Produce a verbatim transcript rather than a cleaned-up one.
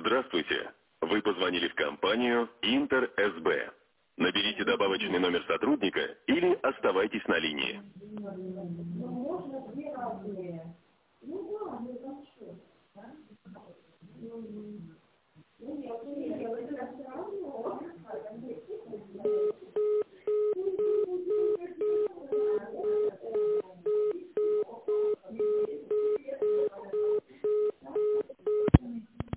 Здравствуйте. Вы позвонили в компанию Интер СБ. Наберите добавочный номер сотрудника или оставайтесь на линии. Можно две разные. Ну да, ну там что? Ну нет, нет, это все равно.